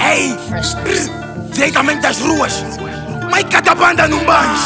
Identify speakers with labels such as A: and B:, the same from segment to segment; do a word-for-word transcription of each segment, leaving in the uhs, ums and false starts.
A: Ei, diretamente das ruas, mas cada banda num banjo.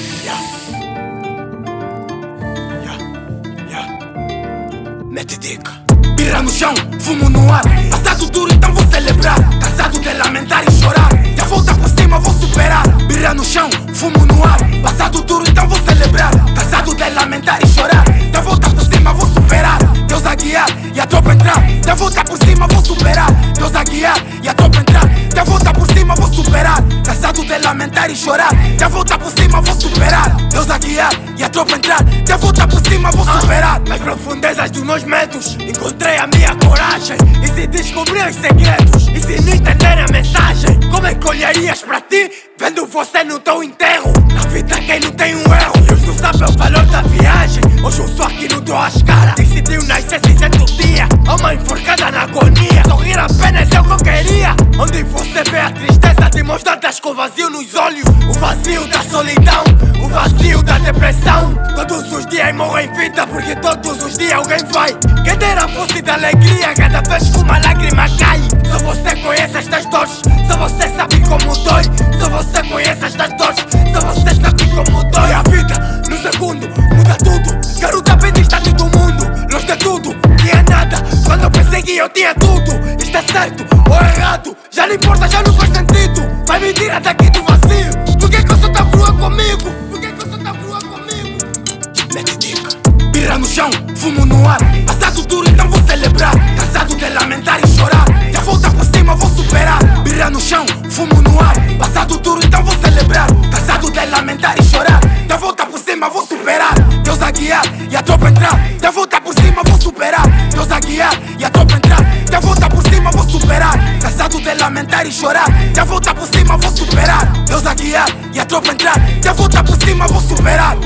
A: Mete dica. Birra no chão, fumo no ar. Passado duro, então vou celebrar. Cansado de lamentar e chorar. Já volta por cima, vou superar. Birra no chão, fumo no ar. Passado duro, então vou celebrar. Cansado de lamentar e chorar. Já volta por cima, vou superar. Deus a guiar e a tropa entrar. Já volta por cima, vou superar. Deus a guiar e a tropa entrar. Já volta por cima, vou superar. Cansado de lamentar e chorar. Já volta por cima, vou superar. Deus a guiar e a tropa entrar. Já volta por cima, vou superar. Nas profundezas dos meus medos encontrei a minha coragem. E se descobrir os segredos, e se não entender a mensagem, como escolherias pra ti, vendo você no teu enterro? Na vida quem não tem um erro, Deus não sabe o valor da viagem. Hoje eu sou aqui no teu ascara. Decidiu nascer sem certo dia, alma enforcada na agonia. Sorrir apenas é o que eu queria. Onde você vê a tristeza de mãos dadas com vazio nos olhos. O vazio da solidão, o vazio da depressão. Todos os dias morrem vida, porque todos os dias alguém vai. Quem dera fosse da alegria, cada vez que uma lágrima cai. Só você conhece estas dores, só você sabe como dói. Só você conhece estas dores, só você sabe como dói. E a vida, no segundo, muda tudo. Garota bem distante do mundo, longe de tudo, tinha nada. Quando eu pensei que eu tinha tudo, isto é certo ou errado, já não importa, já não faz sentido. Vai me tirar daqui do vazio. Por que que eu sou tão crua comigo? Por que que eu sou tão crua comigo? Mete dica. Birra no chão, fumo no ar. Passado duro, então vou celebrar. Cansado de lamentar e chorar. Já volta por cima, vou superar. Birra no chão, fumo no ar. Passado duro, então vou celebrar. Cansado de lamentar e chorar. Já volta por cima, vou superar. Deus a guiar e a tropa entrar. Já volta por cima, vou superar. Deus a guiar e a tropa entrar. Já volta por cima, vou superar. Cansado de lamentar e chorar. Já volta por cima, vou superar. Deus a guiar e a tropa entrar. Já volta por cima, vou superar.